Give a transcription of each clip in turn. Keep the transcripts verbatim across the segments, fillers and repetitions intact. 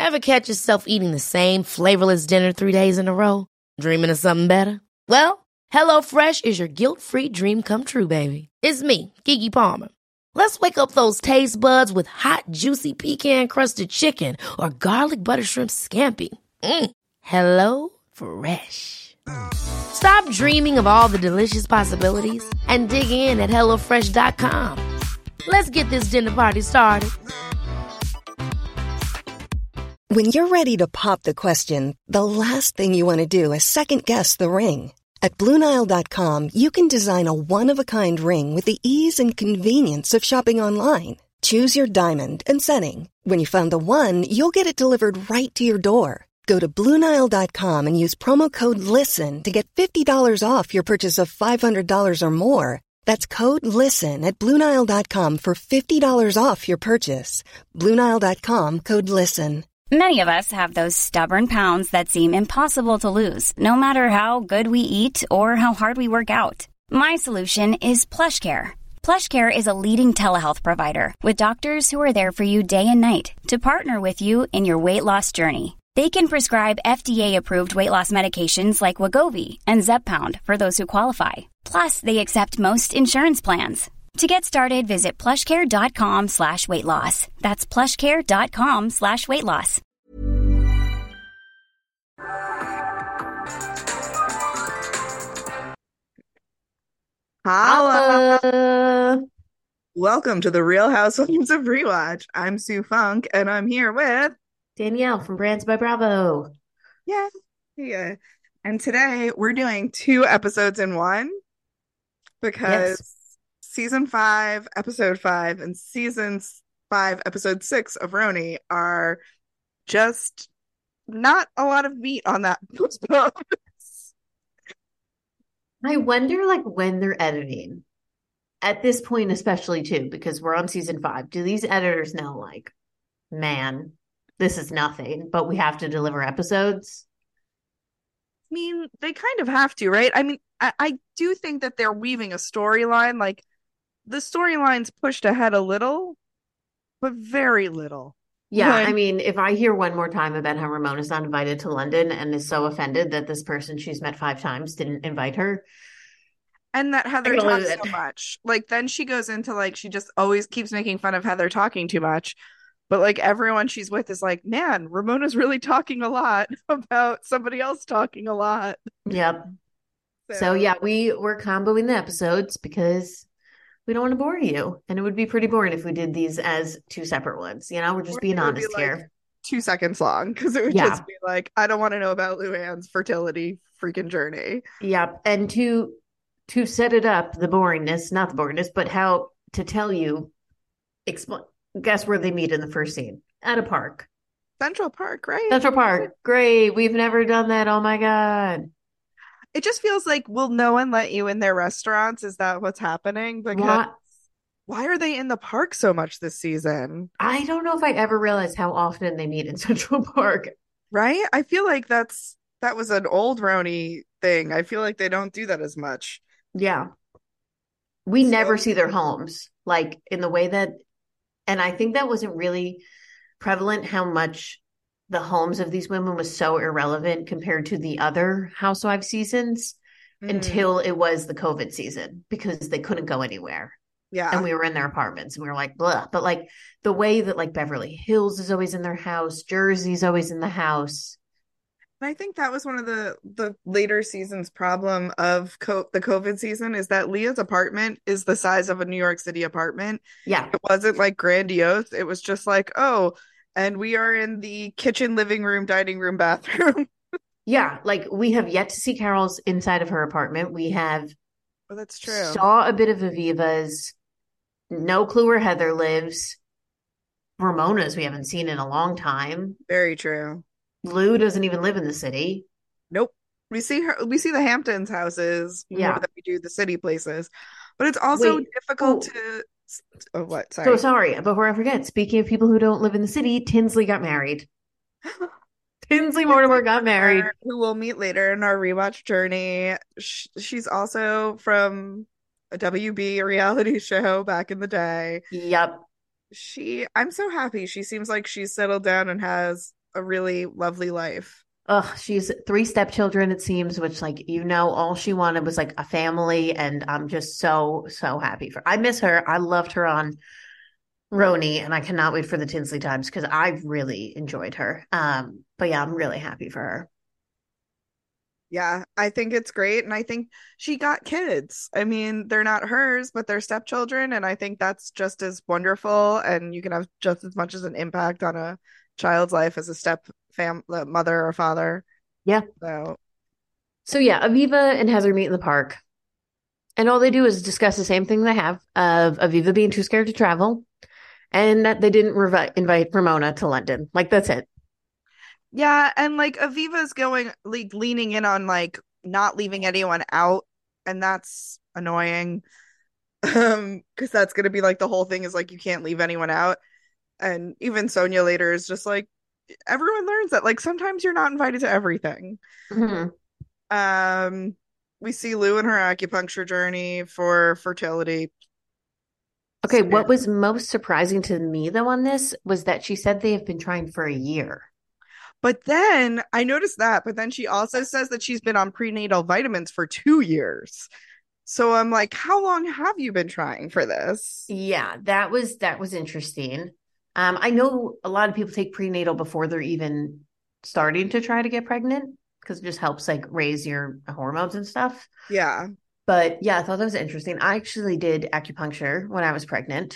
Ever catch yourself eating the same flavorless dinner three days in a row? Dreaming of something better? Well, HelloFresh is your guilt-free dream come true, baby. It's me, Keke Palmer. Let's wake up those taste buds with hot, juicy pecan-crusted chicken or garlic butter shrimp scampi. Mm. Hello Fresh. Stop dreaming of all the delicious possibilities and dig in at hello fresh dot com. Let's get this dinner party started. When you're ready to pop the question, the last thing you want to do is second-guess the ring. At Blue Nile dot com, you can design a one-of-a-kind ring with the ease and convenience of shopping online. Choose your diamond and setting. When you find the one, you'll get it delivered right to your door. Go to Blue Nile dot com and use promo code LISTEN to get fifty dollars off your purchase of five hundred dollars or more. That's code LISTEN at Blue Nile dot com for fifty dollars off your purchase. Blue Nile dot com, code LISTEN. Many of us have those stubborn pounds that seem impossible to lose, no matter how good we eat or how hard we work out. My solution is PlushCare. PlushCare is a leading telehealth provider with doctors who are there for you day and night to partner with you in your weight loss journey. They can prescribe F D A-approved weight loss medications like Wegovy and Zepbound for those who qualify. Plus, they accept most insurance plans. To get started, visit plushcare.com slash weight loss. That's plushcare.com slash weight loss. Holla! Welcome to the Real Housewives of Rewatch. I'm Sue Funk, and I'm here with Danielle from Brands by Bravo. Yeah, yeah. And today we're doing two episodes in one because yes. Season five, episode five, and season five, episode six of Roni are just not a lot of meat on that postpone. I wonder, like, when they're editing at this point, especially too, because we're on season five. Do these editors know, like, man, this is nothing, but we have to deliver episodes? I mean, they kind of have to, right? I mean, I, I do think that they're weaving a storyline. Like, the storyline's pushed ahead a little, but very little. Yeah, when... I mean, if I hear one more time about how Ramona's not invited to London and is so offended that this person she's met five times didn't invite her. And that Heather talks so much. Like, then she goes into, like, she just always keeps making fun of Heather talking too much. But, like, everyone she's with is like, man, Ramona's really talking a lot about somebody else talking a lot. Yep. So, so yeah, we, we're comboing the episodes because we don't want to bore you. And it would be pretty boring if we did these as two separate ones. You know, we're just or being honest be, like, here. Two seconds long, because it would yeah. just be like, I don't want to know about Luann's fertility freaking journey. Yep. And to to set it up, the boringness, not the boringness, but how to tell you, explain. Guess where they meet in the first scene? At a park. Central Park, right? Central Park. Great. We've never done that. Oh my God. It just feels like, will no one let you in their restaurants? Is that what's happening? Because what? Why are they in the park so much this season? I don't know if I ever realized how often they meet in Central Park. Right? I feel like that's that was an old Roni thing. I feel like they don't do that as much. Yeah. We so... never see their homes, like in the way that, and I think that wasn't really prevalent, how much the homes of these women was so irrelevant compared to the other Housewives seasons mm. until it was the COVID season, because they couldn't go anywhere. Yeah. And we were in their apartments and we were like, blah. But like the way that like Beverly Hills is always in their house, Jersey's always in the house. And I think that was one of the, the later seasons problem of co- the COVID season, is that Leah's apartment is the size of a New York City apartment. Yeah. It wasn't like grandiose. It was just like, oh, and we are in the kitchen, living room, dining room, bathroom. Yeah. Like we have yet to see Carol's inside of her apartment. We have oh, that's true. Saw a bit of Aviva's. No clue where Heather lives. Ramona's we haven't seen in a long time. Very true. Lou doesn't even live in the city. Nope. We see her. We see the Hamptons houses. Yeah. More than we do the city places. But it's also Wait, difficult oh. to. Oh, what? Sorry. So sorry. Before I forget, speaking of people who don't live in the city, Tinsley got married. Tinsley Mortimer got married. Who we'll meet later in our rewatch journey. She's also from a W B reality show back in the day. Yep. She, I'm so happy. She seems like she's settled down and has a really lovely life. Oh, she's three stepchildren, it seems, which, like, you know, all she wanted was like a family. And I'm just so, so happy for I miss her. I loved her on Roni, and I cannot wait for the Tinsley times because I really enjoyed her. Um, but yeah, I'm really happy for her. Yeah, I think it's great. And I think she got kids. I mean, they're not hers, but they're stepchildren. And I think that's just as wonderful. And you can have just as much as an impact on a child's life as a step fam uh, mother or father. Yeah. So So yeah, Aviva and Heather meet in the park. And all they do is discuss the same thing they have of Aviva being too scared to travel and that they didn't revi- invite Ramona to London. Like, that's it. yeah, and like Aviva's going like leaning in on like not leaving anyone out, and that's annoying. Um, because that's gonna be like the whole thing is like you can't leave anyone out. And even Sonia later is just like everyone learns that like sometimes you're not invited to everything. Mm-hmm. Um, we see Lou in her acupuncture journey for fertility. Okay, what was most surprising to me though on this was that she said they have been trying for a year. But then I noticed that, but then she also says that she's been on prenatal vitamins for two years. So I'm like, how long have you been trying for this? Yeah, that was that was interesting. Um, I know a lot of people take prenatal before they're even starting to try to get pregnant because it just helps like raise your hormones and stuff. Yeah. But yeah, I thought that was interesting. I actually did acupuncture when I was pregnant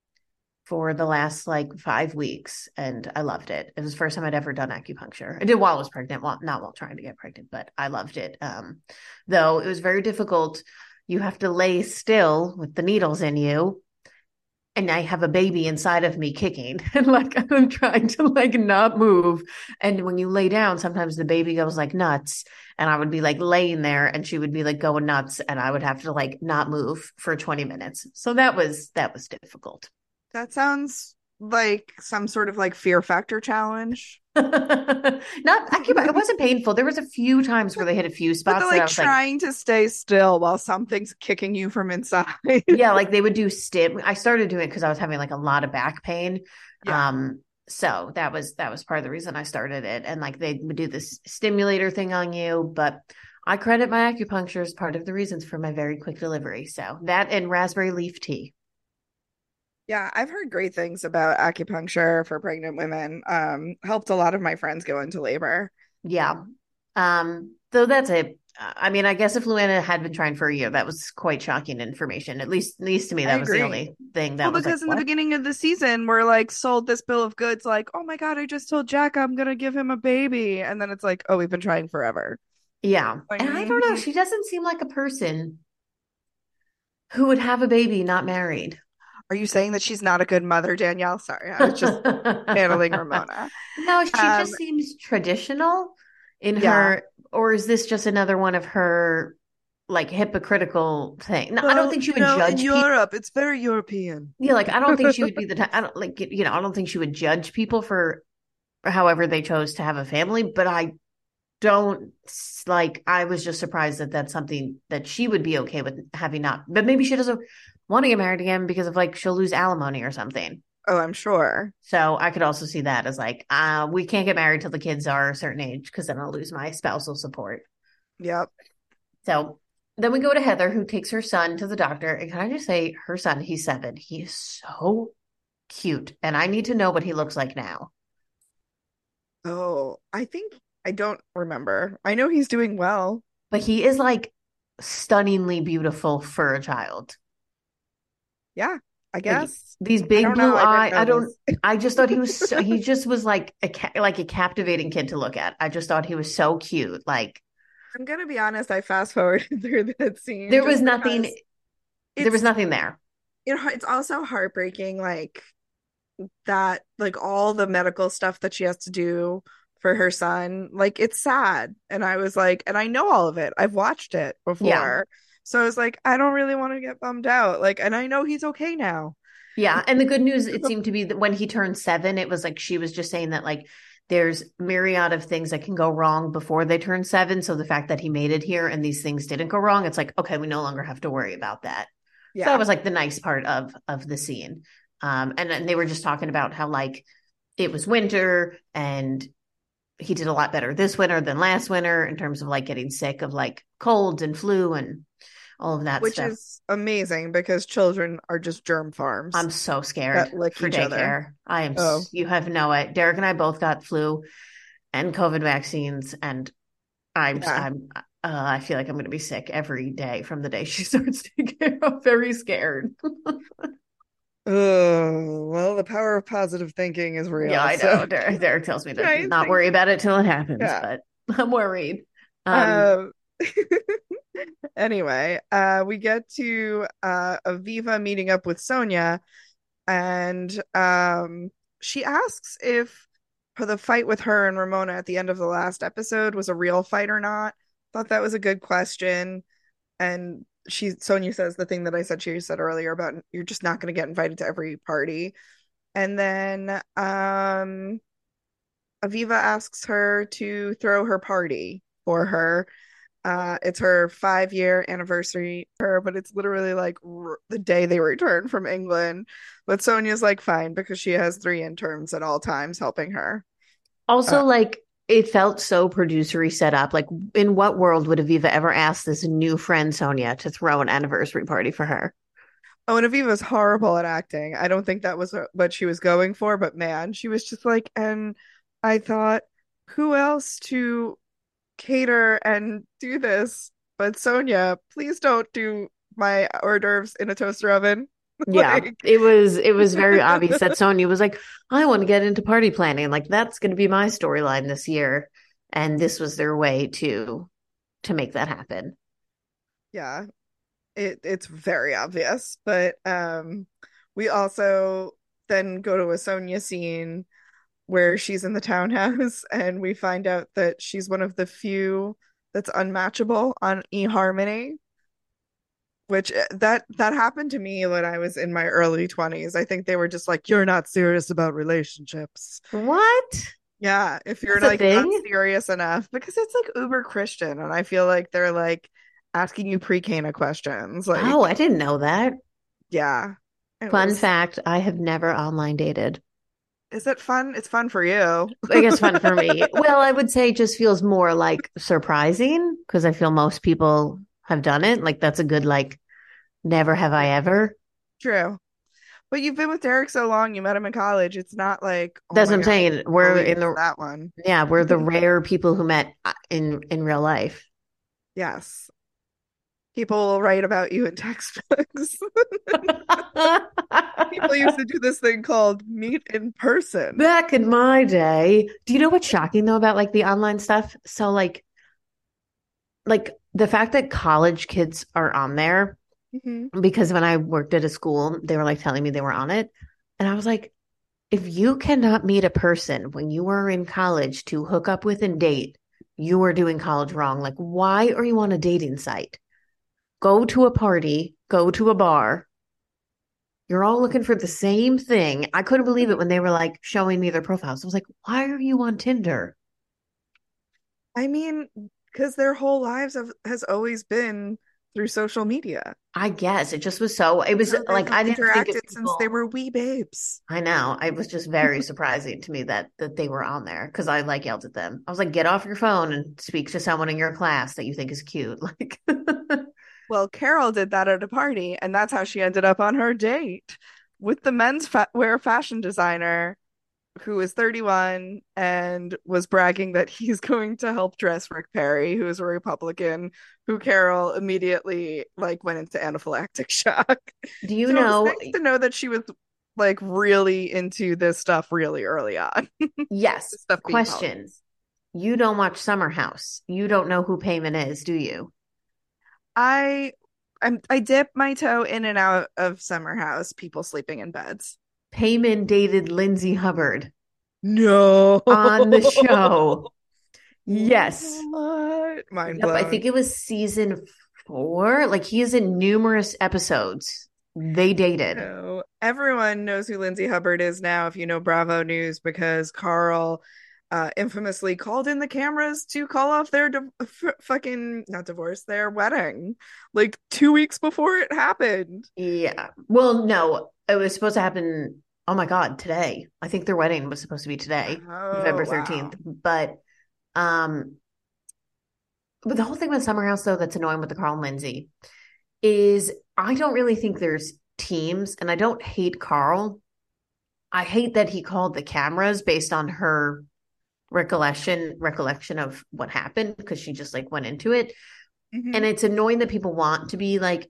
for the last like five weeks and I loved it. It was the first time I'd ever done acupuncture. I did while I was pregnant, well, not while trying to get pregnant, but I loved it. Um, though it was very difficult. You have to lay still with the needles in you. And I have a baby inside of me kicking and like I'm trying to like not move. And when you lay down, sometimes the baby goes like nuts and I would be like laying there and she would be like going nuts and I would have to like not move for twenty minutes. So that was, that was difficult. That sounds like some sort of like fear factor challenge. Not acupuncture. It wasn't painful. There was a few times where they hit a few spots. But they're like that I was trying like, to stay still while something's kicking you from inside. yeah, like they would do stim. I started doing it because I was having like a lot of back pain. Yeah. Um, so that was that was part of the reason I started it. And like they would do this stimulator thing on you, but I credit my acupuncture as part of the reasons for my very quick delivery. So that and raspberry leaf tea. Yeah, I've heard great things about acupuncture for pregnant women. Um, helped a lot of my friends go into labor. Yeah. Um, so that's it. I mean, I guess if Luana had been trying for a year, that was quite shocking information. At least, at least to me, that I was agree. the only thing that Well, was because like, in the what? beginning of the season, we're like sold this bill of goods, like, oh my God, I just told Jack I'm gonna give him a baby. And then it's like, oh, we've been trying forever. Yeah. Like, And I don't know. mhm. She doesn't seem like a person who would have a baby not married. Are you saying that she's not a good mother, Danielle? Sorry, I was just channeling Ramona. No, she Um, just seems traditional in yeah. her, or is this just another one of her like hypocritical thing? No, I don't think she would judge people. Europe, it's very European. Yeah, like I don't think she would be the type. I don't like you know. I don't think she would judge people for however they chose to have a family. But I don't like. I was just surprised that that's something that she would be okay with having not. But maybe she doesn't want to get married again because of like she'll lose alimony or something. Oh, I'm sure. So I could also see that as like, uh, we can't get married till the kids are a certain age because then I'll lose my spousal support. Yep. So then we go to Heather, who takes her son to the doctor. And can I just say, her son, he's seven. He is so cute. And I need to know what he looks like now. Oh, I think I don't remember. I know he's doing well. But he is like stunningly beautiful for a child. Yeah, I Like, guess. these big don't blue know. I eye. didn't I don't. notice. I just thought he was. So, he just was like a ca- like a captivating kid to look at. I just thought he was so cute. Like I'm gonna be honest, I fast forwarded through that scene. there just was nothing. because There was it's nothing there. it, it's also heartbreaking, like that, like all the medical stuff that she has to do for her son. Like it's sad. And I was like, and I know all of it. I've watched it Yeah. before. So I was like, I don't really want to get bummed out. Like, and I know he's okay now. Yeah. And the good news, it seemed to be that when he turned seven, it was like she was just saying that like there's myriad of things that can go wrong before they turn seven. So the fact that he made it here and these things didn't go wrong, it's like, okay, we no longer have to worry about that. Yeah. So that was like the nice part of of the scene. Um, and, and they were just talking about how like it was winter and he did a lot better this winter than last winter in terms of like getting sick of like colds and flu and all of that Which stuff. is amazing because children are just germ farms. I'm so scared for daycare. Other. I am. Oh. You have no idea. Derek and I both got flu and COVID vaccines, and I'm. Yeah. I'm. Uh, I feel like I'm going to be sick every day from the day she starts taking. I'm very scared. Oh, well, the power of positive thinking is real. Yeah, I know. So. Derek, Derek tells me to right, not worry about it till it happens, yeah. but I'm worried. Um, um Anyway, uh, we get to uh, Aviva meeting up with Sonia, and um, she asks if the fight with her and Ramona at the end of the last episode was a real fight or not. Thought that was a good question. And she, Sonia says the thing that I said she said earlier about you're just not going to get invited to every party. And then um, Aviva asks her to throw her party for her. Uh, it's her five-year anniversary, her, but it's literally like r- the day they return from England. But Sonia's like, fine, because she has three interns at all times helping her. Also, uh, like, it felt so producery set up. Like, in what world would Aviva ever ask this new friend, Sonia, to throw an anniversary party for her? Oh, and Aviva's horrible at acting. I don't think that was what she was going for, but man, she was just like, and I thought, who else to cater and do this but Sonia? Please don't do my hors d'oeuvres in a toaster oven. Yeah, like... it was it was very obvious that Sonia was like, I want to get into party planning, like that's going to be my storyline this year, and this was their way to to make that happen. Yeah, it it's very obvious, but um we also then go to a Sonia scene where she's in the townhouse and we find out that she's one of the few that's unmatchable on eHarmony, which that that happened to me when I was in my early twenties. I think they were just like, you're not serious about relationships. What? Yeah, if you're like not serious enough, because it's like uber Christian, and I feel like they're like asking you pre-Cana questions. Like, oh, I didn't know that. Yeah. Fun was... fact, I have never online dated. Is it fun? It's fun for you. I guess fun for me. Well, I would say it just feels more like surprising because I feel most people have done it. Like that's a good, like, never have I ever. True. But you've been with Derek so long, you met him in college. It's not like oh that's what I'm God, saying. We're in the that one. Yeah, we're the rare people who met in in real life. Yes. People will write about you in textbooks. People used to do this thing called meet in person. Back in my day. Do you know what's shocking though about like the online stuff? So like, like the fact that college kids are on there, mm-hmm. because when I worked at a school, they were like telling me they were on it. And I was like, if you cannot meet a person when you were in college to hook up with and date, you are doing college wrong. Like, why are you on a dating site? Go to a party, go to a bar. You're all looking for the same thing. I couldn't believe it when they were like showing me their profiles. I was like, why are you on Tinder? I mean, because their whole lives have, has always been through social media. I guess it just was so, it was like, I didn't interacted think since they were wee babes. I know. It was just very surprising to me that, that they were on there because I like yelled at them. I was like, get off your phone and speak to someone in your class that you think is cute. Like, well, Carol did that at a party, and that's how she ended up on her date with the men's fa- wear fashion designer who is thirty-one and was bragging that he's going to help dress Rick Perry, who is a Republican, who Carol immediately like went into anaphylactic shock. Do you so know? It was nice to know that she was like really into this stuff really early on. Yes. Question. You don't watch Summer House. You don't know who Payman is, do you? I I'm, I dip my toe in and out of Summer House, people sleeping in beds. Payman dated Lindsay Hubbard. No. On the show. Yes. What? Mind yep, blown. I think it was season four. Like he is in numerous episodes. They dated. No. Everyone knows who Lindsay Hubbard is now if you know Bravo News because Carl Uh, infamously called in the cameras to call off their di- f- fucking not divorce their wedding like two weeks before it happened. Yeah, well, no, it was supposed to happen. Oh my god, today. I think their wedding was supposed to be today, oh, November thirteenth. Wow. But Um, but the whole thing with Summer House, though, that's annoying with the Carl and Lindsay is I don't really think there's teams, and I don't hate Carl. I hate that he called the cameras based on her recollection recollection of what happened because she just like went into it. Mm-hmm. And it's annoying that people want to be like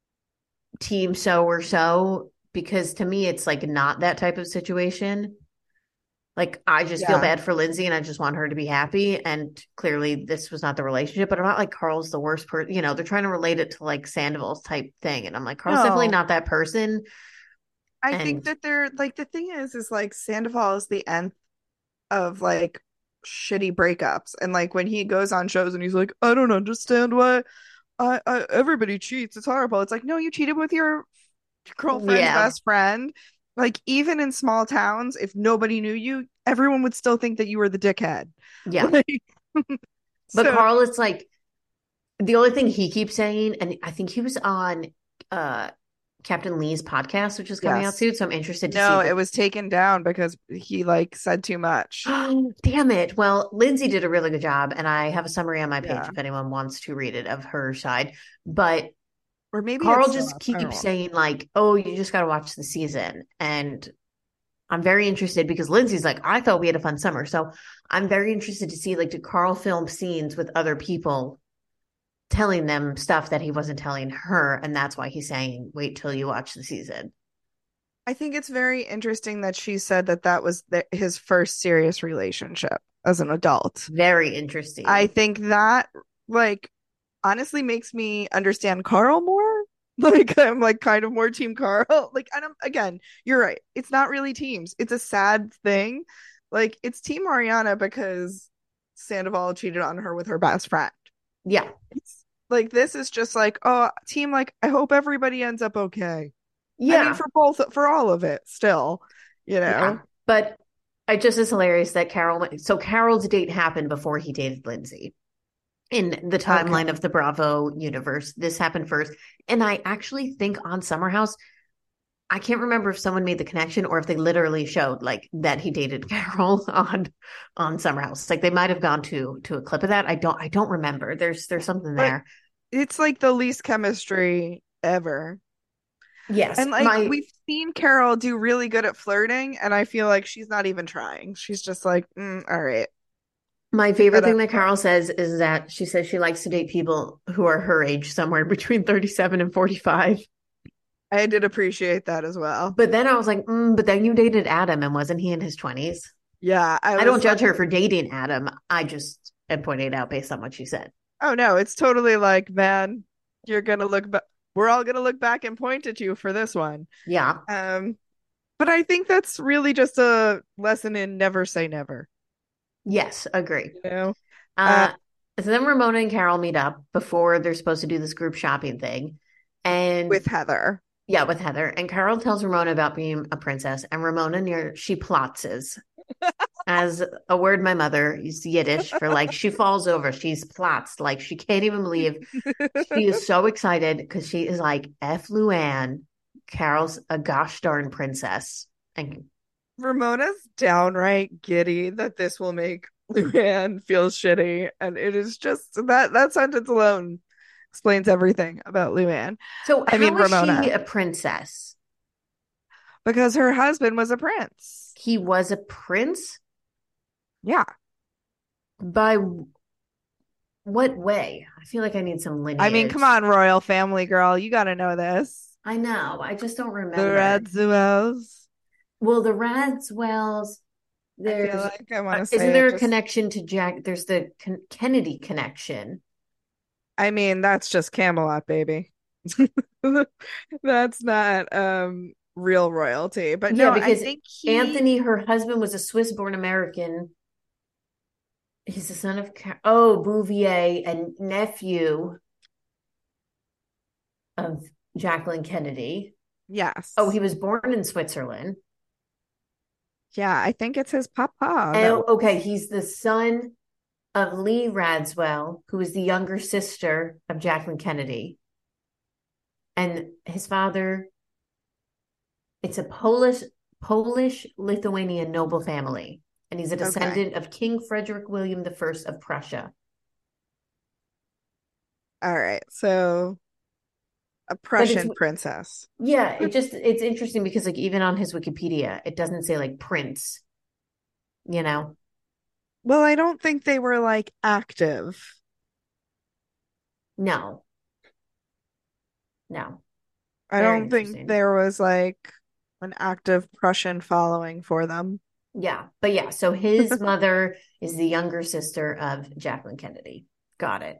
team so or so, because to me it's like not that type of situation. Like I just Yeah. feel bad for Lindsay and I just want her to be happy, and clearly this was not the relationship, but I'm not like Carl's the worst person. You know, they're trying to relate it to like Sandoval's type thing, and I'm like, Carl's No. definitely not that person. I And think that they're like, the thing is, is like Sandoval is the nth of like shitty breakups. And like when he goes on shows and he's like, I don't understand why I, I everybody cheats. It's horrible. It's like, no, you cheated with your girlfriend's yeah, best friend. Like even in small towns, if nobody knew you, everyone would still think that you were the dickhead. yeah. Like, But so, Carl is like, the only thing he keeps saying, and I think he was on uh Captain Lee's podcast, which is coming Yes. out soon. So I'm interested to no, see. What... it was taken down because he like said too much. Damn it. Well, Lindsay did a really good job, and I have a summary on my page Yeah. if anyone wants to read it of her side. But Or maybe Carl it's just not. I don't keeps know. saying like, oh, you just got to watch the season. And I'm very interested because Lindsay's like, I thought we had a fun summer. So I'm very interested to see, like, did Carl film scenes with other people telling them stuff that he wasn't telling her? And that's why he's saying, wait till you watch the season. I think it's very interesting that she said that that was the, his first serious relationship as an adult. Very interesting. I think that like honestly makes me understand Carl more. Like I'm like kind of more team Carl. Like and I'm, again, you're right. It's not really teams. It's a sad thing. Like it's team Mariana because Sandoval cheated on her with her best friend. Yeah. It's like this is just like, oh, team, like I hope everybody ends up okay. Yeah. I mean for both for all of it still, you know. Yeah. But it just is hilarious that Carol went, so Carol's date happened before he dated Lindsay. In the timeline Okay. of the Bravo universe, this happened first. And I actually think on Summer House, I can't remember if someone made the connection or if they literally showed like that he dated Carol on on Summer House. Like they might have gone to to a clip of that. I don't I don't remember. There's there's something But there. it's like the least chemistry ever. Yes. And like my we've seen Carol do really good at flirting, and I feel like she's not even trying. She's just like, mm, all right. my favorite But, thing uh, that Carol says is that she says she likes to date people who are her age, somewhere between thirty-seven and forty-five. I did appreciate that as well. But then I was like, mm, but then you dated Adam, and wasn't he in his twenties? Yeah, I, I don't was judge like, her for dating Adam. I just am pointing it out based on what she said. oh no, it's totally like, man, you're gonna look back. We're all gonna look back and point at you for this one. Yeah. Um, but I think that's really just a lesson in never say never. Yes, agree. You know, Uh, so then Ramona and Carol meet up before they're supposed to do this group shopping thing. And with Heather. yeah, with Heather. And Carol tells Ramona about being a princess. And Ramona near she plotzes. As a word my mother used Yiddish for like she falls over. She's plotzed. Like she can't even believe she is so excited because she is like F Luann. Carol's a gosh darn princess. And Ramona's downright giddy that this will make Luann feel shitty, and it is just that that sentence alone explains everything about Luann. so I how mean, is Ramona. she a princess? Because her husband was a prince. He was a prince? Yeah. By what way? I feel like I need some lineage. I mean, come on, royal family girl. You got to know this. I know. I just don't remember. The Radziwills. Well, the Radswells. I There's feel like I want uh, to say isn't there it a just- connection to Jack? There's the Ken- Kennedy connection. I mean, that's just Camelot, baby. That's not um real royalty. But Yeah, no, I because think he... Anthony, her husband, was a Swiss-born American. He's the son of Car- oh Bouvier and nephew of Jacqueline Kennedy. Yes. Oh, he was born in Switzerland. Yeah, I think it's his papa. that- Oh, okay, he's the son of Lee Radswell, who is the younger sister of Jacqueline Kennedy. And his father, it's a Polish Polish Lithuanian noble family. And he's a descendant okay. of King Frederick William the First of Prussia. All right. So a Prussian princess. Yeah, it just it's interesting because like even on his Wikipedia, it doesn't say like prince, you know. Well, I don't think they were like active. No. No. I Very don't think there was like an active Prussian following for them. Yeah. But yeah, so his mother is the younger sister of Jacqueline Kennedy. Got it.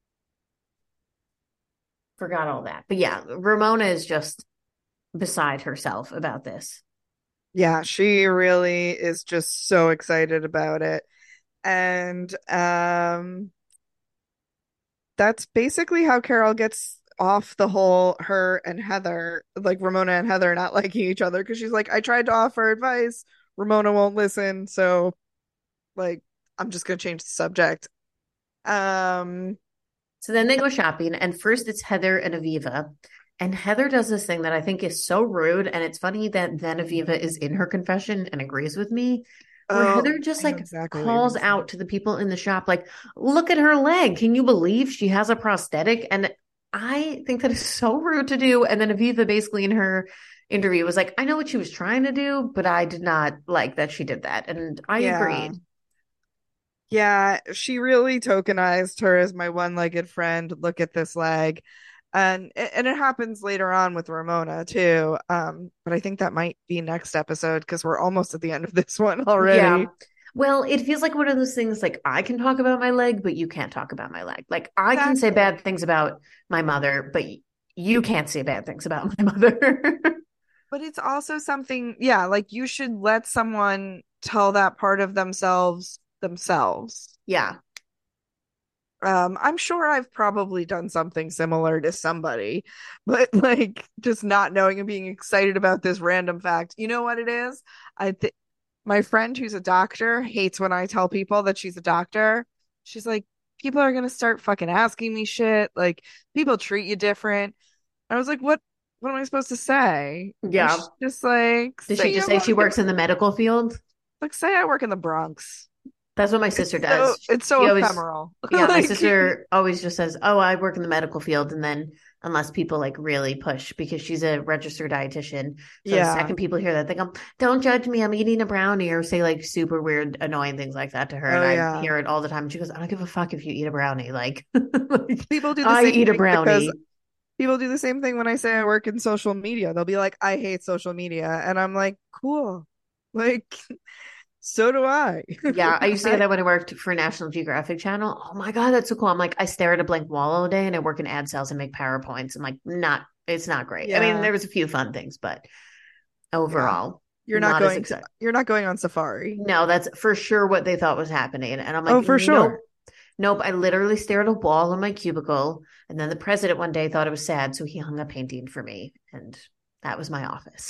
Forgot all that. But yeah, Ramona is just beside herself about this. Yeah, she really is just so excited about it. And um that's basically how Carol gets off the whole her and Heather, like Ramona and Heather not liking each other, because she's like, I tried to offer advice, Ramona won't listen, so like I'm just gonna change the subject. Um So then they go shopping, and first it's Heather and Aviva. And Heather does this thing that I think is so rude. And it's funny that then Aviva is in her confession and agrees with me. Where oh, Heather just like exactly calls out to the people in the shop, like, look at her leg. Can you believe she has a prosthetic? And I think that is so rude to do. And then Aviva basically in her interview was like, I know what she was trying to do, but I did not like that she did that. And I yeah. agreed. Yeah, she really tokenized her as my one-legged friend. Look at this leg. And and it happens later on with Ramona too. Um, but I think that might be next episode because we're almost at the end of this one already. Yeah. Well, it feels like one of those things like I can talk about my leg, but you can't talk about my leg. Like I exactly. can say bad things about my mother, but you can't say bad things about my mother. But it's also something, yeah, like you should let someone tell that part of themselves themselves. Yeah. Um, I'm sure I've probably done something similar to somebody, but like just not knowing and being excited about this random fact. You know what it is? I think my friend who's a doctor hates when I tell people that she's a doctor. She's like, people are gonna start fucking asking me shit. Like people treat you different. I was like, what? What am I supposed to say? Yeah, just like. Did she just say she works in the medical field? Like, say I work in the Bronx. That's what my sister it's does. So, it's so she ephemeral. Always, yeah, like, my sister always just says, "Oh, I work in the medical field," and then unless people like really push, because she's a registered dietitian, so yeah. the second people hear that, they go, "Don't judge me, I'm eating a brownie," or say like super weird, annoying things like that to her, oh, and yeah. I hear it all the time. And she goes, "I don't give a fuck if you eat a brownie." Like, like people do. The I same eat a brownie. People do the same thing when I say I work in social media. They'll be like, "I hate social media," and I'm like, "Cool." Like. So do I. Yeah, I used to get that when I worked for National Geographic Channel. Oh my God, that's so cool. I'm like, I stare at a blank wall all day and I work in ad sales and make PowerPoints. I'm like, not, it's not great. Yeah. I mean, there was a few fun things, but overall, yeah. you're not, not going to, you're not going on safari. No, that's for sure what they thought was happening. And I'm like, oh, for sure. Nope. Nope. I literally stare at a wall in my cubicle. And then the president one day thought it was sad. So he hung a painting for me. And that was my office.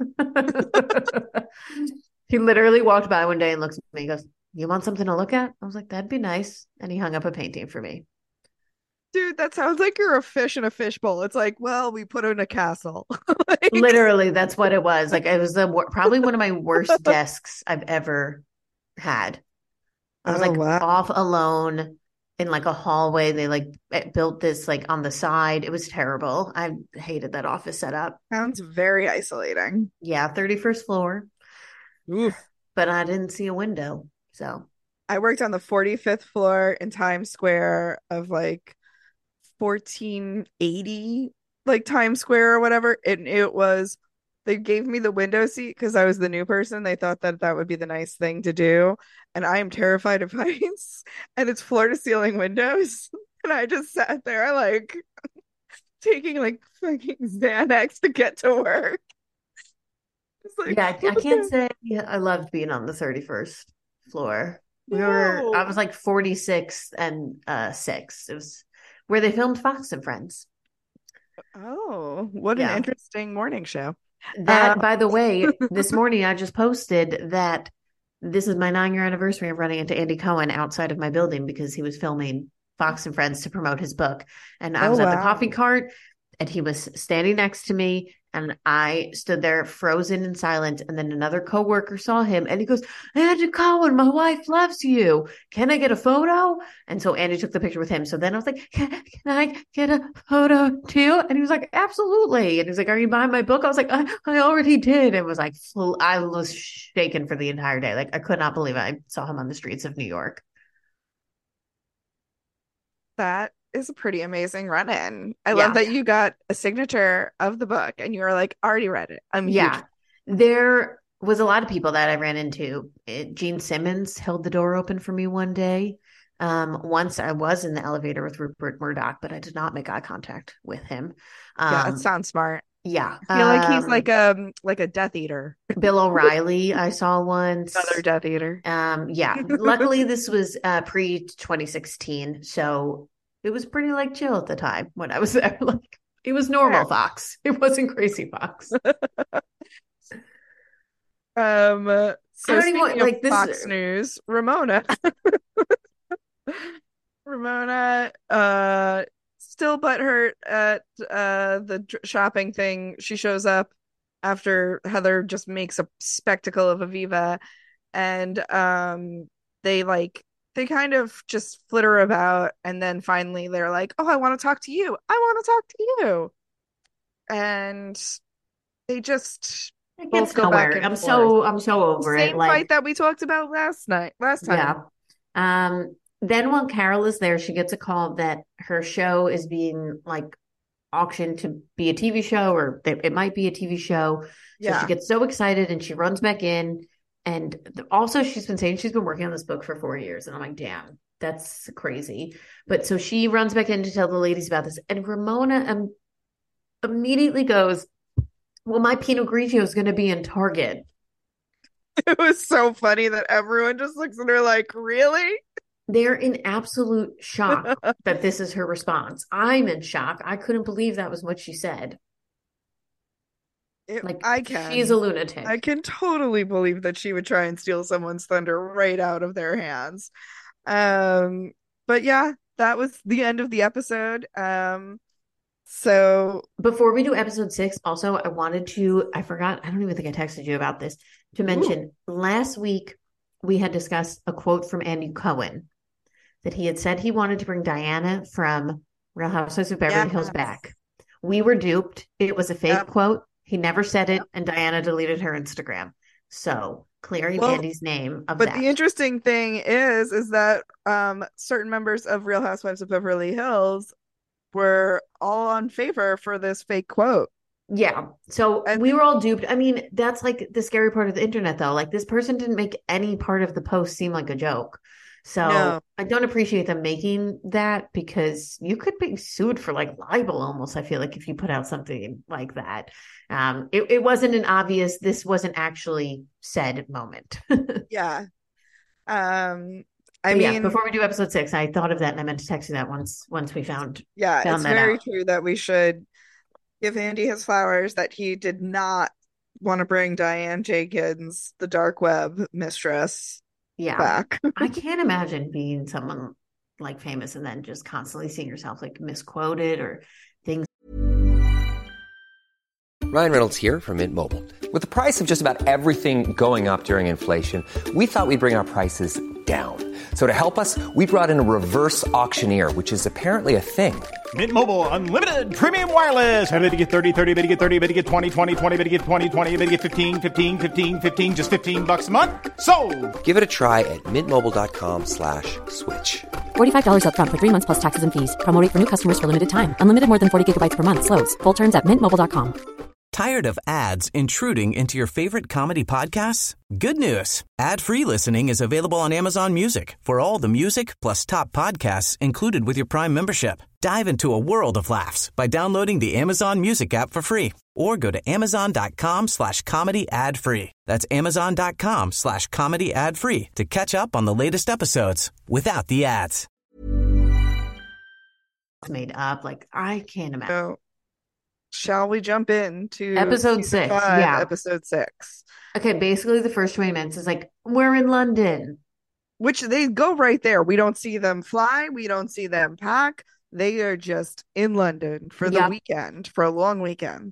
He literally walked by one day and looked at me and goes, "You want something to look at?" I was like, "That'd be nice." And he hung up a painting for me. Dude, that sounds like you're a fish in a fishbowl. It's like, well, we put her in a castle. Like... Literally, that's what it was. Like, it was the probably one of my worst desks I've ever had. I was oh, like wow. off alone in like a hallway. They like built this like on the side. It was terrible. I hated that office setup. Sounds very isolating. Yeah, thirty-first floor. Oof. But I didn't see a window, so I worked on the forty-fifth floor in Times Square of like fourteen eighty, like Times Square or whatever. And it was, they gave me the window seat because I was the new person. They thought that that would be the nice thing to do. And I am terrified of heights, and it's floor to ceiling windows. And I just sat there like taking like fucking Xanax to get to work. Like, yeah, I, I can't say I loved being on the thirty-first floor. We no. were, I was like forty-sixth and uh, sixth. It was where they filmed Fox and Friends. Oh, what yeah. an interesting morning show. That, uh, by the way, this morning I just posted that this is my nine-year anniversary of running into Andy Cohen outside of my building because he was filming Fox and Friends to promote his book. And I oh, was at wow. the coffee cart, and he was standing next to me. And I stood there frozen and silent. And then another coworker saw him and he goes, Andy Cohen, my wife loves you. Can I get a photo? And so Andy took the picture with him. So then I was like, can, can I get a photo too? And he was like, absolutely. And he's like, are you buying my book? I was like, I, I already did. And was like, I was shaken for the entire day. Like I could not believe it. I saw him on the streets of New York. That is a pretty amazing run-in. I Yeah. love that you got a signature of the book and you were like, already read it. I'm Yeah. huge. There was a lot of people that I ran into. It, Gene Simmons held the door open for me one day. Um, once I was in the elevator with Rupert Murdoch, but I did not make eye contact with him. Um, Yeah, it sounds smart. yeah. I feel like he's Um, like a like a Death Eater. Bill O'Reilly, I saw once. Another Death Eater. Um, yeah. Luckily, this was uh, pre twenty sixteen, so it was pretty like chill at the time when I was there. Like it was normal Fair. Fox. It wasn't crazy Fox. Um, uh, so I don't speaking even- of like, this- Fox News, Ramona, Ramona, uh, still butthurt at uh the dr- shopping thing. She shows up after Heather just makes a spectacle of Aviva, and um, they like they kind of just flitter about, and then finally they're like, "Oh, I want to talk to you. I want to talk to you," and they just. It Both gets go back nowhere. and I'm forth. so I'm so over Same it. Like fight that we talked about last night, last time. yeah. Um, then while Carol is there, she gets a call that her show is being like auctioned to be a T V show, or that it might be a T V show. So Yeah. she gets so excited and she runs back in. And th- also she's been saying she's been working on this book for four years. And I'm like, damn, that's crazy. But so she runs back in to tell the ladies about this. And Ramona um, immediately goes, well, my Pinot Grigio is going to be in Target. It was so funny that everyone just looks at her like, really? They're in absolute shock that this is her response. I'm in shock. I couldn't believe that was what she said. It- Like, I can. she's a lunatic. I can totally believe that she would try and steal someone's thunder right out of their hands. Um, but yeah, that was the end of the episode. Um, so Before we do episode six, also, I wanted to, I forgot, I don't even think I texted you about this, to mention last week we had discussed a quote from Andy Cohen that he had said he wanted to bring Diana from Real Housewives of Beverly Hills Yes. back. We were duped. It was a fake Yep. quote. He never said it, and Diana deleted her Instagram. So clearing Well, Andy's name of But that. the interesting thing is, is that um, certain members of Real Housewives of Beverly Hills were all on favor for this fake quote. Yeah. So And- we were all duped. I mean, that's like the scary part of the internet, though. Like, this person didn't make any part of the post seem like a joke. So No. I don't appreciate them making that, because you could be sued for like libel almost, I feel like, if you put out something like that. Um, it, it wasn't an obvious, this wasn't actually said moment. Yeah. Um, I But yeah, mean, before we do episode six, I thought of that and I meant to text you that once once we found. yeah, found it's that very out. true that we should give Andy his flowers that he did not want to bring Diane Jenkins, the dark web mistress, Yeah. back. I can't imagine being someone like famous and then just constantly seeing yourself like misquoted or things. Ryan Reynolds here from Mint Mobile. With the price of just about everything going up during inflation, we thought we'd bring our prices down. So to help us, we brought in a reverse auctioneer, which is apparently a thing. Mint Mobile Unlimited Premium Wireless. How to get thirty, thirty, how to get thirty, how to get twenty, twenty, twenty, how to get twenty, twenty, how to get fifteen, fifteen, fifteen, fifteen, just fifteen bucks a month? Sold! Give it a try at mintmobile.com slash switch. forty-five dollars up front for three months plus taxes and fees. Promo rate for new customers for limited time. Unlimited more than forty gigabytes per month. Slows full terms at mint mobile dot com. Tired of ads intruding into your favorite comedy podcasts? Good news. Ad-free listening is available on Amazon Music for all the music plus top podcasts included with your Prime membership. Dive into a world of laughs by downloading the Amazon Music app for free or go to amazon.com slash comedy ad free. That's amazon.com slash comedy ad free to catch up on the latest episodes without the ads. Made up. Like, I can't imagine. So, shall we jump into Episode season six, five, yeah. episode six, Okay, basically the first twenty minutes is like, we're in London. which they go right there. We don't see them fly. We don't see them pack. They are just in London for the Yep. weekend, for a long weekend.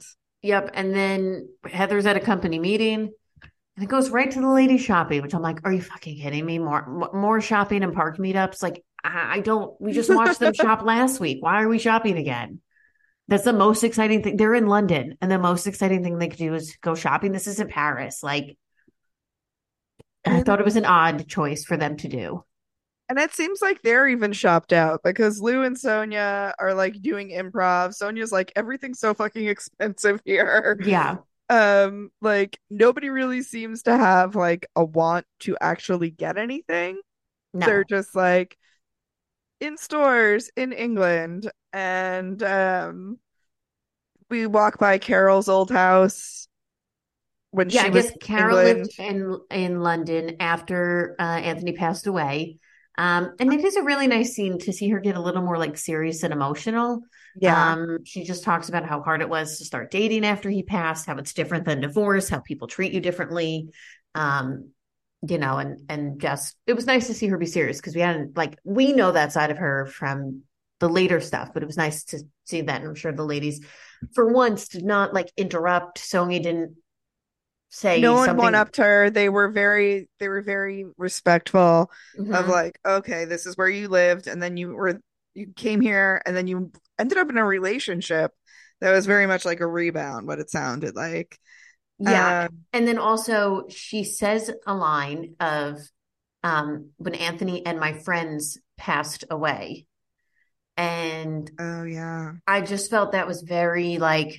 Yep. And then Heather's at a company meeting and it goes right to the lady shopping, which I'm like, are you fucking kidding me? More, more shopping and park meetups. Like, I, I don't, we just watched them shop last week. Why are we shopping again? That's the most exciting thing. They're in London and the most exciting thing they could do is go shopping. This isn't Paris. Like, I thought it was an odd choice for them to do. And it seems like they're even shopped out because Lou and Sonia are like doing improv. Sonia's like, everything's so fucking expensive here. Yeah. Um, like nobody really seems to have like a want to actually get anything. No. They're just like in stores in England. And um we walk by Carol's old house when yeah, she I was guess in Carol England. lived in in London after uh, Anthony passed away. Um, and it is a really nice scene to see her get a little more like serious and emotional. Yeah. Um, she just talks about how hard it was to start dating after he passed, how it's different than divorce, how people treat you differently. Um, you know, and and just it was nice to see her be serious because we hadn't like we know that side of her from the later stuff, but it was nice to see that. And I'm sure the ladies, for once, did not like interrupt. Sonia didn't say no one something. went up to her. They were very they were very respectful Mhm. of like, okay, this is where you lived, and then you were you came here, and then you ended up in a relationship that was very much like a rebound, what it sounded like. Yeah. Um, And then also she says a line of um when Anthony and my friends passed away. And oh yeah. I just felt that was very like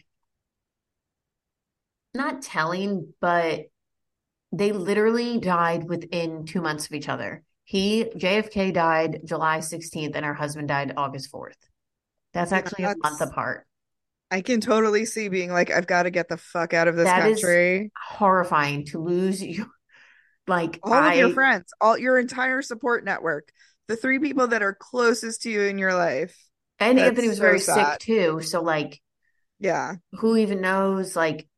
not telling, but they literally died within two months of each other. He, J F K died July sixteenth and her husband died August fourth. That's Yeah, actually a month that's- apart. I can totally see being like, I've got to get the fuck out of this That is country. horrifying to lose you. Like All I, of your friends, all your entire support network, the three people that are closest to you in your life. and That's Anthony was so very sad. sick too. So like, Yeah. who even knows? Like,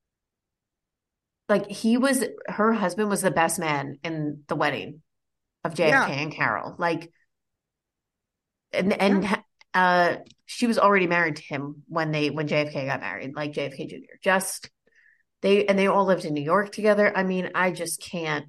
like he was, her husband was the best man in the wedding of J F K Yeah. and Carol. Like, and and uh, she was already married to him when they when J F K got married, like J F K Junior Just they and they all lived in New York together. I mean, I just can't.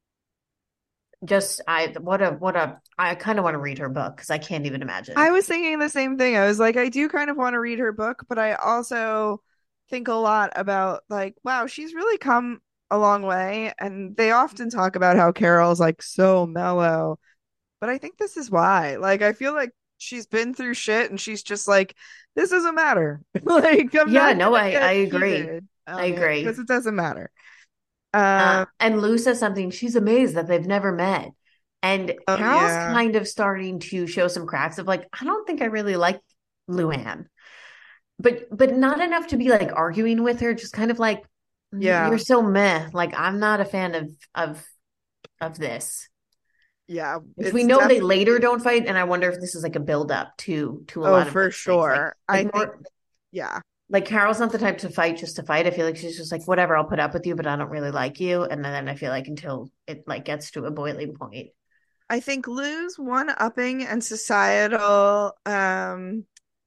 Just I what a what a I kind of want to read her book because I can't even imagine. I was thinking the same thing. I was like, I do kind of want to read her book, but I also think a lot about like, wow, she's really come a long way. And they often talk about how Carol's like so mellow, but I think this is why. Like, I feel like she's been through shit and she's just like, this doesn't matter. Like, I'm Yeah, not no, gonna I get I agree. heated on I it agree. because it doesn't matter. Uh, Um, and Lou says something. She's amazed that they've never met. And oh Carol's yeah, kind of starting to show some cracks of like, I don't think I really like Luann. But but not enough to be like arguing with her, just kind of like yeah, you're so meh. Like I'm not a fan of of of this. yeah. Which we It's know they definitely later don't fight, and I wonder if this is like a build up to to a oh lot of for those things. sure. Like, I like think more yeah. like Carol's not the type to fight just to fight. I feel like she's just like, whatever, I'll put up with you, but I don't really like you. And then I feel like until it like gets to a boiling point. I think Lou's one upping and societal um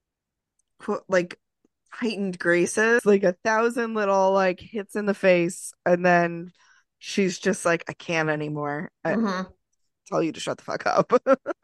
qu- like heightened graces, like a thousand little like hits in the face, and then she's just like, I can't anymore. I Mhm. tell you to shut the fuck up.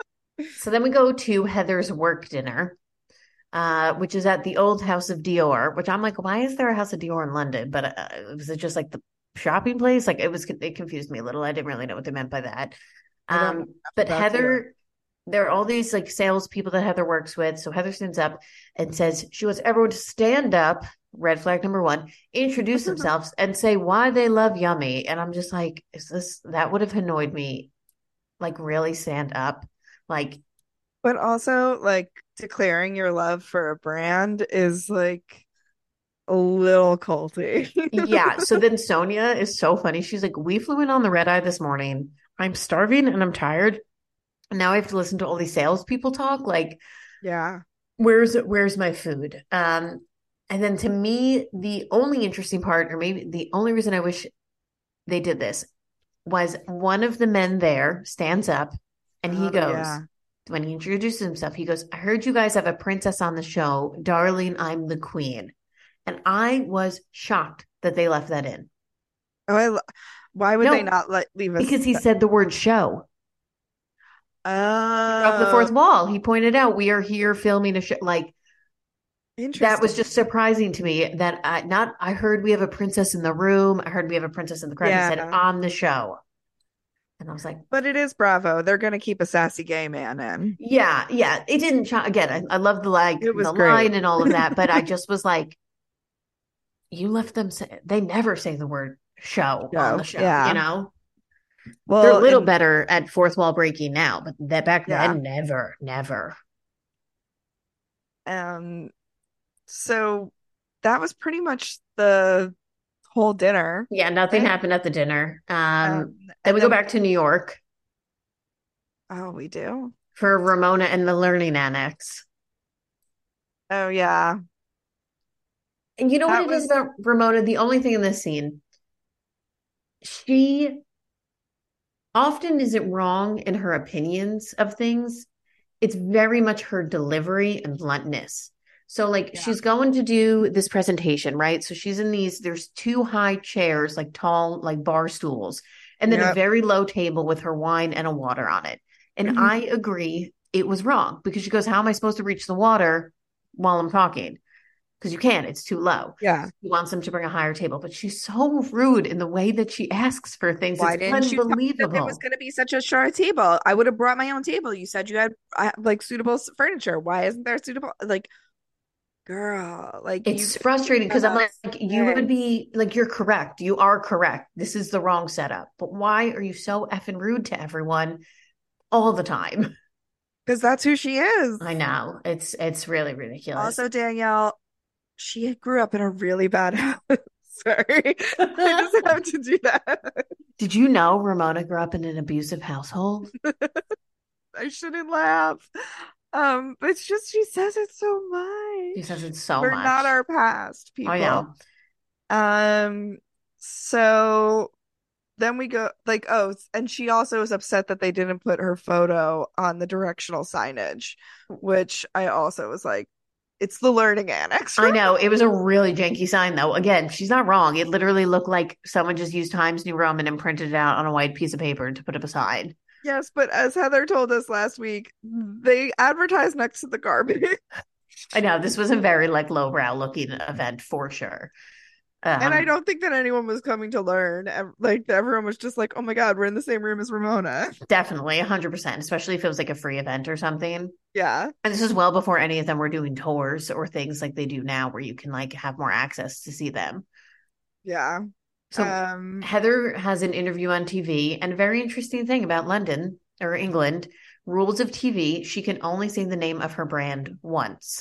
So then we go to Heather's work dinner, uh, which is at the old House of Dior, which I'm like, why is there a House of Dior in London? But uh, was it just like the shopping place? Like it was, it confused me a little. I didn't really know what they meant by that. I don't know Um, but about Heather, there are all these like salespeople that Heather works with. So Heather stands up and says she wants everyone to stand up. Red flag number one, introduce themselves and say why they love Yummy. And I'm just like, is this, that would have annoyed me. Like really stand up. Like, But also like declaring your love for a brand is like a little culty. yeah. So then Sonia is so funny. She's like, we flew in on the red eye this morning. I'm starving and I'm tired. And now I have to listen to all these salespeople talk. Like, Yeah. where's where's my food? Um, and then to me, the only interesting part, or maybe the only reason I wish they did this, was one of the men there stands up and he Oh, goes, yeah. when he introduces himself, he goes, I heard you guys have a princess on the show. Darling, I'm the queen. And I was shocked that they left that in. Oh, I lo- why would No, they not let leave us? Because he said the word show. Oh, Off the fourth wall. He pointed out, we are here filming a show. Like, interesting. that was just surprising to me that I not, I heard we have a princess in the room. I heard we have a princess in the crowd. Yeah. He said on the show. And I was like, But it is Bravo. They're going to keep a sassy gay man in. yeah, yeah. It didn't, sh- again, I, I love the like, It was the great. line and all of that. But I just was like, you left them say, they never say the word show Show, on the show, yeah. you know? Well, They're a little and- better at fourth wall breaking now, but that back Yeah. then, never, never. Um, so that was pretty much the whole dinner. Yeah, nothing Right? happened at the dinner. Um, Um, then and we go back to New York Oh, we do. for Ramona and the Learning Annex. Oh, yeah. And you know That what it is was- about Ramona? The only thing in this scene, she often isn't wrong in her opinions of things. It's very much her delivery and bluntness. So, like, Yeah. she's going to do this presentation, right? So she's in these, there's two high chairs, like tall, like bar stools, and then a Yep. very low table with her wine and a water on it. And Mhm. I agree it was wrong because she goes, how am I supposed to reach the water while I'm talking? Because you can't, it's too low. Yeah. She wants them to bring a higher table, but she's so rude in the way that she asks for things. Why It's didn't you tell me that unbelievable. it was going to be such a short table? I would have brought my own table. You said you had uh, like suitable s- furniture. Why isn't there suitable? Like, girl, like It's you frustrating because I'm like, just you said- would be like, you're correct. You are correct. This is the wrong setup. But why are you so effing rude to everyone all the time? because that's who she is. I know. It's it's really ridiculous. Also, Danielle, she grew up in a really bad house. Sorry, I just have to do that. Did you know Ramona grew up in an abusive household? I shouldn't laugh. Um, but it's just she says it so much. She says it so We're much. not our past, people. I know. Um, so then we go like, oh, and she also is upset that they didn't put her photo on the directional signage, which I also was like, it's the learning annex. I know. It was a really janky sign, though. Again, she's not wrong. It literally looked like someone just used Times New Roman and printed it out on a white piece of paper to put up a sign. Yes, but as Heather told us last week, they advertise next to the garbage. I know. This was a very like lowbrow looking event for sure. Um, And I don't think that anyone was coming to learn. Ev- Like everyone was just like, "Oh my God, we're in the same room as Ramona." Definitely one hundred percent, especially if it was like a free event or something. Yeah, And this is well before any of them were doing tours or things like they do now where you can like have more access to see them. yeah. So Um, Heather has an interview on T V, and a very interesting thing about London or England, rules of T V, she can only say the name of her brand once.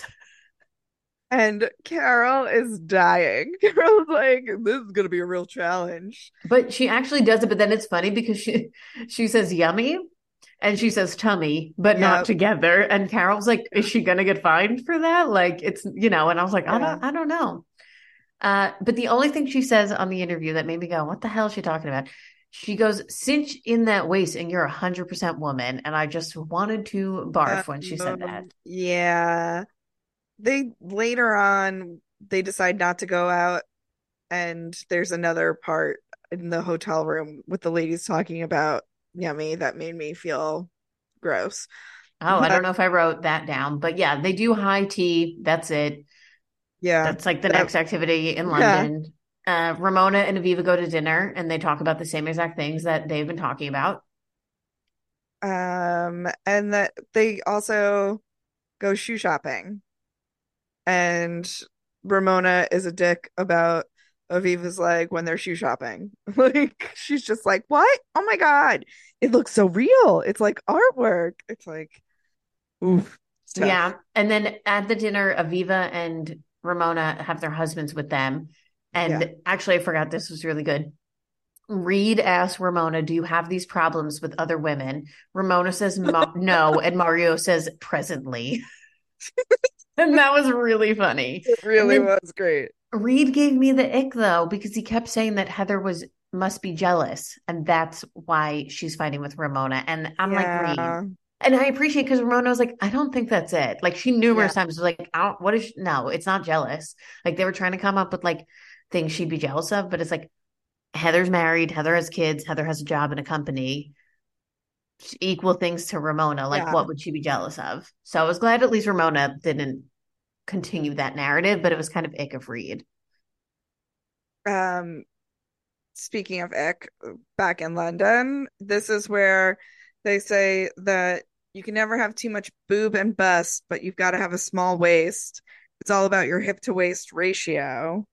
and Carol is dying. Carol's like, "This is gonna be a real challenge." But she actually does it, but then it's funny because she she says yummy and she says tummy, but not Yep. together. And Carol's like, is she gonna get fined for that? Like it's, you know, and I was like, I Yeah. don't I don't know. Uh, but the only thing she says on the interview that made me go, what the hell is she talking about? She goes, cinch in that waist and you're a hundred percent woman. And I just wanted to barf when she said that. Um, Yeah. They later on they decide not to go out, and there's another part in the hotel room with the ladies talking about yummy that made me feel gross. Oh, I But- don't know if I wrote that down, but yeah, they do high tea. That's it. Yeah. That's like the That- next activity in Yeah. London. Uh, Ramona and Aviva go to dinner and they talk about the same exact things that they've been talking about. Um, and that they also go shoe shopping. And Ramona is a dick about Aviva's like when they're shoe shopping. Like she's just like, "What? Oh my God. It looks so real. It's like artwork." It's like, oof. It's tough. Yeah. And then at the dinner, Aviva and Ramona have their husbands with them. And Yeah. actually, I forgot this was really good. Reed asks Ramona, do you have these problems with other women? Ramona says "Ma- no. And Mario says presently. And that was really funny. It really And then- was great. Reed gave me the ick though, because he kept saying that Heather was must be jealous, and that's why she's fighting with Ramona. And I'm like, Yeah. Reed, And I appreciate because Ramona was like, I don't think that's it. Like she numerous Yeah. times was like, I don't, what is she? No, it's not jealous. Like they were trying to come up with like things she'd be jealous of, but it's like Heather's married, Heather has kids, Heather has a job in a company, equal things to Ramona. Like Yeah. what would she be jealous of? So I was glad at least Ramona didn't continue that narrative, but it was kind of ick of Reed. Um, speaking of ick, back in London, this is where they say that you can never have too much boob and bust, but you've got to have a small waist. It's all about your hip to waist ratio.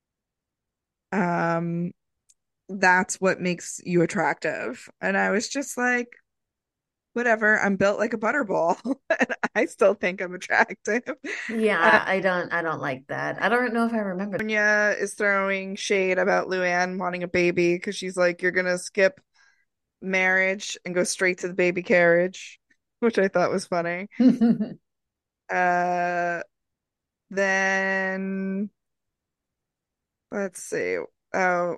Um, that's what makes you attractive. And I was just like, whatever, I'm built like a butterball. And I still think I'm attractive. Uh, Yeah, I don't I don't like that. I don't know if I remember. Sonia is throwing shade about Luann wanting a baby because she's like, you're gonna skip marriage and go straight to the baby carriage, which I thought was funny. Uh, then let's see. Oh,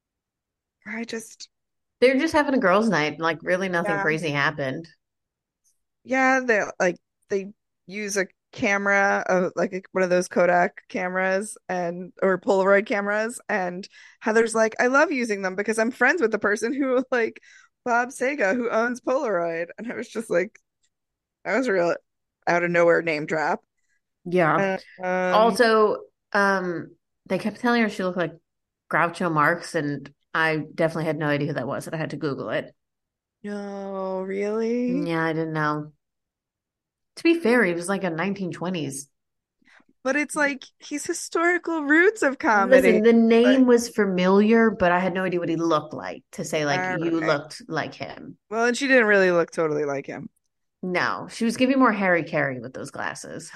I just, They're just having a girls' night. Like really nothing yeah, crazy happened. yeah, they like they use a camera, uh, like a, one of those Kodak cameras and or Polaroid cameras, and Heather's like, I love using them because I'm friends with the person who like Bob Sega who owns Polaroid, and I was just like, that was a real out of nowhere name drop. Yeah. Uh, um, Also, um, they kept telling her she looked like Groucho Marx, and I definitely had no idea who that was, and I had to Google it. no, really? Yeah, I didn't know. To be fair, he was like a nineteen twenties. But it's like he's historical roots of Listen, comedy. the Like, name was familiar, but I had no idea what he looked like to say like all you right. looked like him. Well, and she didn't really look totally like him. No, she was giving more Harry Carey with those glasses.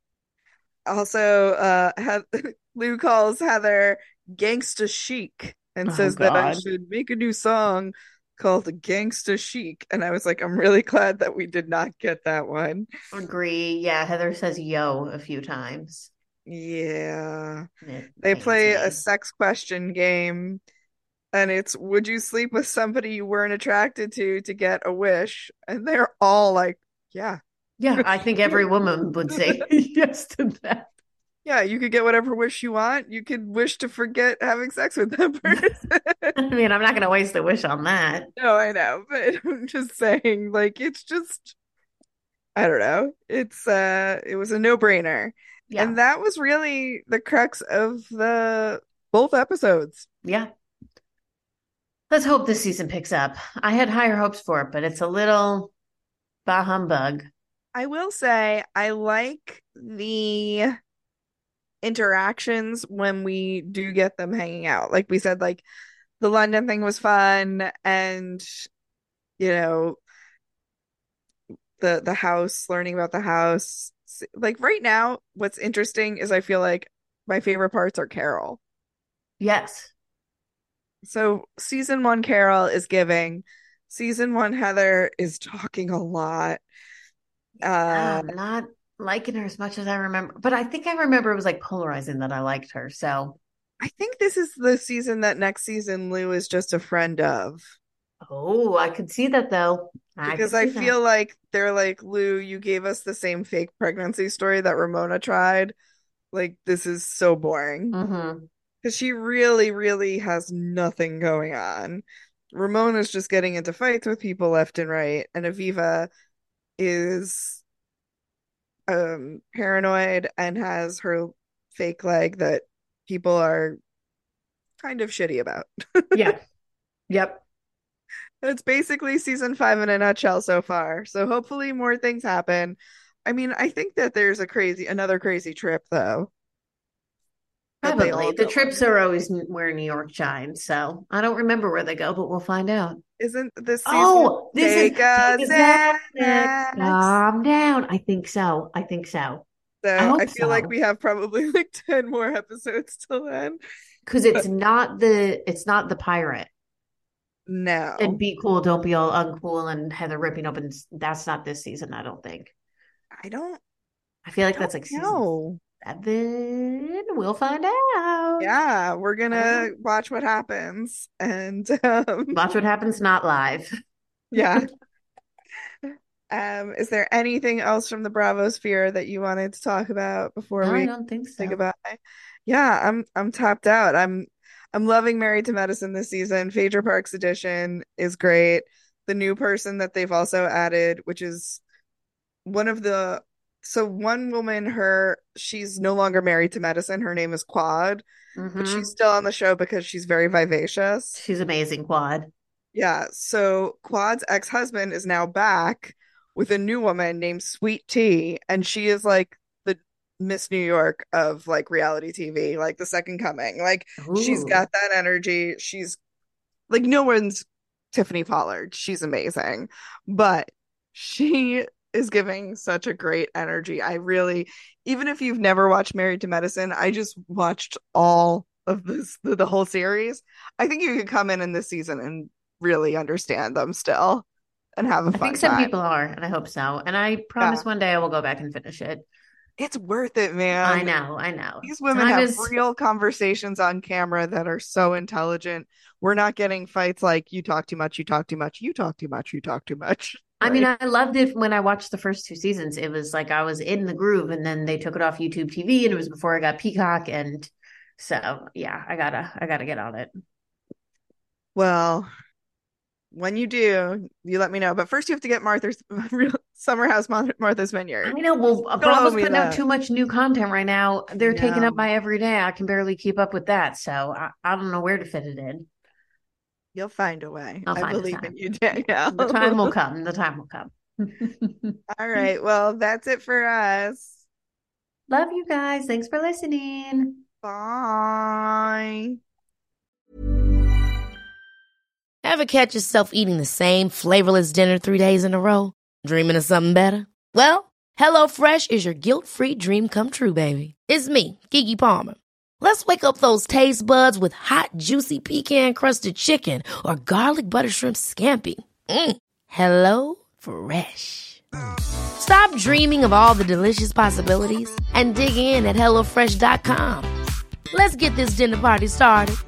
Also, uh, Heath- Lou calls Heather gangsta chic and Oh says that I God. should make a new song called Gangsta Chic. And I was like, I'm really glad that we did not get that one. Agree. Yeah, Heather says yo a few times. Yeah. It They pains play a me. sex question game, and it's would you sleep with somebody you weren't attracted to to get a wish? And they're all like, yeah. Yeah, I think every woman would say yes to that. Yeah, you could get whatever wish you want. You could wish to forget having sex with that I person. mean, I'm not going to waste a wish on that. No, I know, but I'm just saying, like, it's just, I don't know. It's uh it was a no-brainer. Yeah. And that was really the crux of the both episodes. Yeah. Let's hope this season picks up. I had higher hopes for it, but it's a little bah humbug. I will say I like the interactions when we do get them hanging out. Like we said, like the London thing was fun, and you know, the the house, learning about the house. Like right now, what's interesting is I feel like my favorite parts are Carol. Yes. So season one Carol is giving. Season one Heather is talking a lot. Uh I'm not liking her as much as I remember, but I think I remember it was like polarizing that I liked her. So, I think this is the season that next season Lou is just a friend of. oh, I could see that though. I Because could I see that. feel like they're like, Lou, you gave us the same fake pregnancy story that Ramona tried. Like, this is so boring. Hmm. Because she really, really has nothing going on. Ramona's just getting into fights with people left and right, and Aviva is um paranoid and has her fake leg that people are kind of shitty about. Yeah. Yep. It's basically season five in a nutshell so far. So hopefully more things happen. I mean, I think that there's a crazy, another crazy trip though that they Probably. all The go on. trips are always where New York shines. So I don't remember where they go, but we'll find out. Isn't this season Oh, this is take a take a Xanax. Xanax? Calm down. I think so. I think so. I So I hope feel like so. we have probably like ten more episodes till then. Because it's not the it's not the pirate. And No, be cool, don't be all uncool and Heather ripping open. That's not this season, I don't think. I don't I feel like don't that's like season know. seven. We'll find out. Yeah, we're gonna Uh, watch what happens. And um watch what happens not live. yeah. Um, is there anything else from the Bravo sphere that you wanted to talk about before No, we I don't think so. say goodbye? Yeah, I'm I'm tapped out. I'm I'm loving Married to Medicine this season. Phaedra Parks edition is great. The new person that they've also added, which is one of the so one woman, her she's no longer married to medicine. Her name is Quad, Mm-hmm. but she's still on the show because she's very vivacious. She's amazing, Quad. Yeah, so Quad's ex-husband is now back with a new woman named Sweet Tea, and she is like the Miss New York of like reality T V, like the second coming. Like she's Ooh. got that energy. She's like no one's Tiffany Pollard. She's amazing, but she is giving such a great energy. I really, even if you've never watched Married to Medicine, I just watched all of this, the, the whole series. I think you could come in in this season and really understand them still and have a fun I think some time. people are, and I hope so. And I promise Yeah. one day I will go back and finish it. It's worth it, man. I know, I know. These women Time have is- real conversations on camera that are so intelligent. We're not getting fights like you talk too much, you talk too much, you talk too much, you talk too much. I mean, Like, I loved it when I watched the first two seasons. It was like I was in the groove, and then they took it off YouTube T V, and it was before I got Peacock, and so yeah, I gotta, I gotta get on it. well, when you do, you let me know. But first, you have to get Martha's Summer House Mar- Martha's Vineyard. I know. Well, Don't Bravo's owe me putting out that. too much new content right now. They're taking know. up my every day. I can barely keep up with that, so I, I don't know where to fit it in. You'll find a way. I'll I find a believe time. in you, Danielle. The time will come. The time will come. All right. Well, that's it for us. Love you guys. Thanks for listening. Bye. Ever catch yourself eating the same flavorless dinner three days in a row? Dreaming of something better? Well, HelloFresh is your guilt-free dream come true, baby. It's me, Keke Palmer. Let's wake up those taste buds with hot, juicy pecan-crusted chicken or garlic butter shrimp scampi. Mm. Hello Fresh. Stop dreaming of all the delicious possibilities and dig in at hello fresh dot com. Let's get this dinner party started.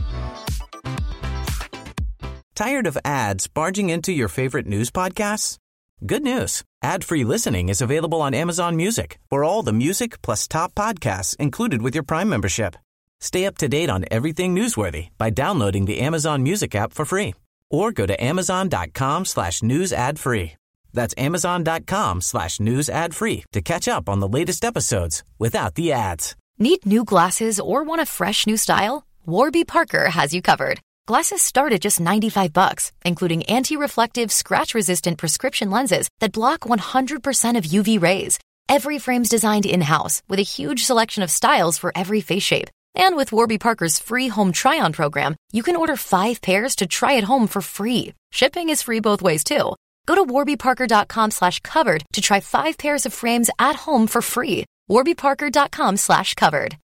Tired of ads barging into your favorite news podcasts? Good news. Ad-free listening is available on Amazon Music for all the music plus top podcasts included with your Prime membership. Stay up to date on everything newsworthy by downloading the Amazon Music app for free or go to amazon.com slash news ad free. That's amazon.com slash news ad free to catch up on the latest episodes without the ads. Need new glasses or want a fresh new style? Warby Parker has you covered. Glasses start at just ninety-five bucks, including anti-reflective, scratch-resistant prescription lenses that block one hundred percent of U V rays. Every frame's designed in-house with a huge selection of styles for every face shape. And with Warby Parker's free home try-on program, you can order five pairs to try at home for free. Shipping is free both ways, too. Go to warbyparker.com slash covered to try five pairs of frames at home for free. warbyparker.com slash covered.